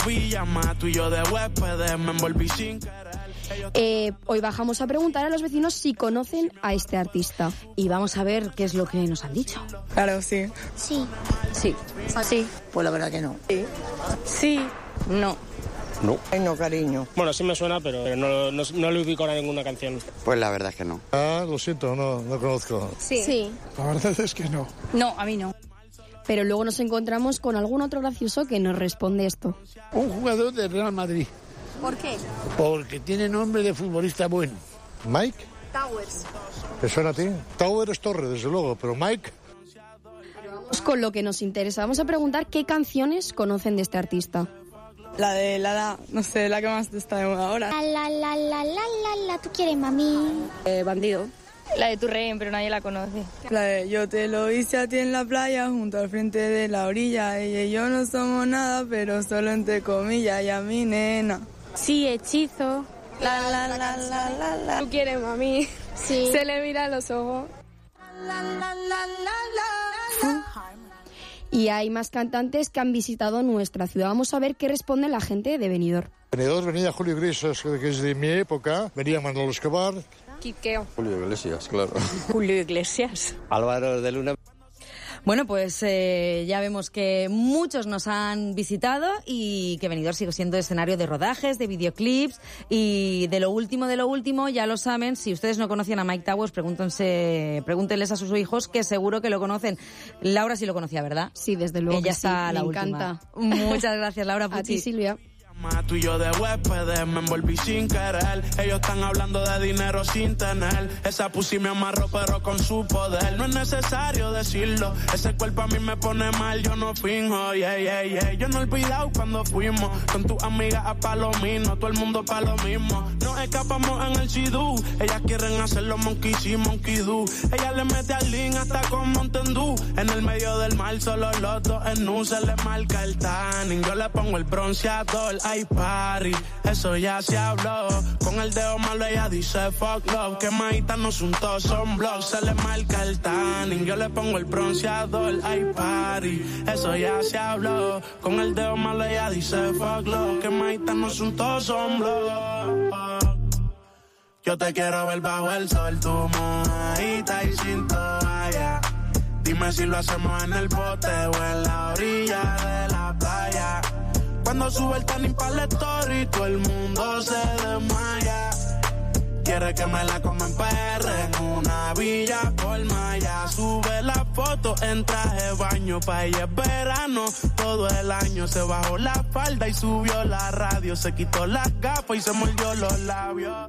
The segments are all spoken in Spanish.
pijama, tú y yo de huéspedes, me envolví sin querer. Hoy bajamos a preguntar a los vecinos si conocen a este artista. Y vamos a ver qué es lo que nos han dicho. Claro, sí. Sí. Sí. Sí. Pues la verdad que no. Sí. Sí. No. No. Ay, no, cariño. Bueno, sí me suena, pero no le ubico a ninguna canción. Pues la verdad es que no. Lo siento, no conozco. Sí. La verdad es que no. No, a mí no. Pero luego nos encontramos con algún otro gracioso que nos responde esto. Un jugador de Real Madrid. ¿Por qué? Porque tiene nombre de futbolista bueno. ¿Mike? Towers. ¿Te suena a ti? Tower es torre, desde luego, pero Mike... Vamos con lo que nos interesa. Vamos a preguntar qué canciones conocen de este artista. La de la, no sé, la que más está de moda ahora. La, ¿tú quieres, mami? Bandido. La de Tu Rehén, pero nadie la conoce. La de Yo te lo hice a ti en la playa, junto al frente de la orilla. Ella y yo no somos nada, pero solo entre comillas, y a mi nena. Sí, Hechizo. La. ¿Tú quieres, mami? Sí. Se le mira a los ojos. Y hay más cantantes que han visitado nuestra ciudad. Vamos a ver qué responde la gente de Benidorm. Benidorm venía Julio Iglesias, que es de mi época. Venía Manolo Escobar. Quiqueo. Julio Iglesias, claro. Julio Iglesias. Álvaro de Luna. Bueno, pues ya vemos que muchos nos han visitado y que Benidorm sigue siendo escenario de rodajes, de videoclips y de lo último, ya lo saben. Si ustedes no conocían a Mike Towers, pregúntenles a sus hijos que seguro que lo conocen. Laura sí lo conocía, ¿verdad? Sí, desde luego. Ella que está sí, la me última. encanta. Muchas gracias, Laura Pucci. A ti, Silvia. Tú y yo de huéspedes, me envolví sin querer. Ellos están hablando de dinero sin tener. Esa pussy me amarró pero con su poder. No es necesario decirlo, ese cuerpo a mí me pone mal. Yo no finjo, yo no he olvidado cuando fuimos con tus amigas a Palomino. Todo el mundo pa' lo mismo. Nos escapamos en el Sidú. Ellas quieren hacerlo monkey sí, monkey do. Ella le mete al link hasta con Mountain Dew. En el medio del mar solo los dos en nu. Se le marca el tanning. Yo le pongo el bronceador. Ay, party, eso ya se habló. Con el dedo malo ella dice fuck love. Que maítas no son todos, son blogs. Se le marca el tanning, yo le pongo el bronceador. Ay, party, eso ya se habló. Con el dedo malo ella dice fuck love. Que maítas no son todos, son blogs. Yo te quiero ver bajo el sol, tu mojadita y sin toalla. Dime si lo hacemos en el bote o en la orilla de la playa. Cuando sube el tanning para la story, todo el mundo se desmaya. Quiere que me la coma en PR, en una villa por Maya. Sube la foto en traje de baño, pa' ella es verano todo el año. Se bajó la falda y subió la radio. Se quitó las gafas y se mordió los labios.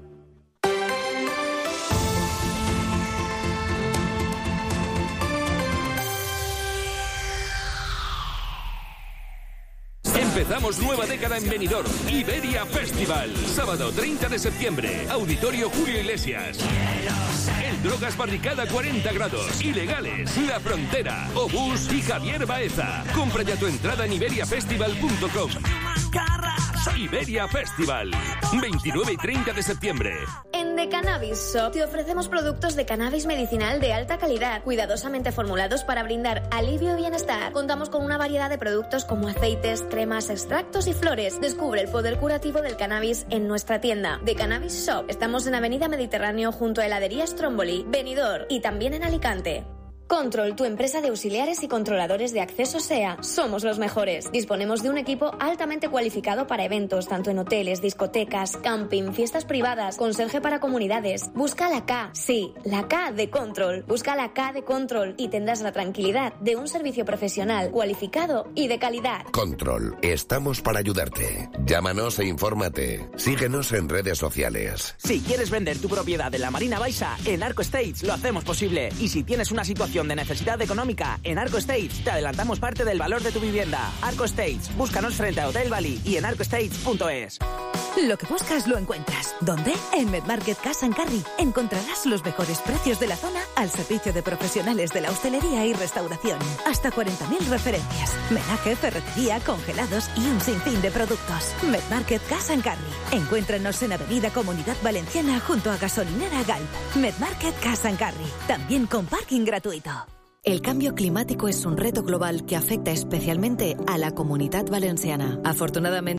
Empezamos nueva década en Benidorm. Iberia Festival. Sábado 30 de septiembre. Auditorio Julio Iglesias. El Drogas Barricada 40 grados. Ilegales. La Frontera. Obús y Javier Baeza. Compra ya tu entrada en iberiafestival.com. Iberia Festival. 29 y 30 de septiembre. En The Cannabis Shop te ofrecemos productos de cannabis medicinal de alta calidad, cuidadosamente formulados para brindar alivio y bienestar. Contamos con una variedad de productos como aceites, cremas, extractos y flores. Descubre el poder curativo del cannabis en nuestra tienda. The Cannabis Shop. Estamos en Avenida Mediterráneo junto a heladería Stromboli, Benidorm y también en Alicante. Control, tu empresa de auxiliares y controladores de acceso SEA. Somos los mejores. Disponemos de un equipo altamente cualificado para eventos, tanto en hoteles, discotecas, camping, fiestas privadas, conserje para comunidades. Busca la K, sí, la K de Control. Busca la K de Control y tendrás la tranquilidad de un servicio profesional, cualificado y de calidad. Control, estamos para ayudarte. Llámanos e infórmate. Síguenos en redes sociales. Si quieres vender tu propiedad en la Marina Baixa, en Arco Estates lo hacemos posible. Y si tienes una situación de necesidad económica, en Arco Estates te adelantamos parte del valor de tu vivienda. Arco Estates, búscanos frente a Hotel Bali y en arcoestates.es. Lo que buscas lo encuentras. ¿Dónde? En Medmarket Cash & Carry. Encontrarás los mejores precios de la zona al servicio de profesionales de la hostelería y restauración. Hasta 40.000 referencias. Menaje, ferretería, congelados y un sinfín de productos. Medmarket Cash & Carry. Encuéntranos en Avenida Comunidad Valenciana junto a Gasolinera Galp. Medmarket Cash & Carry. También con parking gratuito. El cambio climático es un reto global que afecta especialmente a la Comunidad Valenciana. Afortunadamente,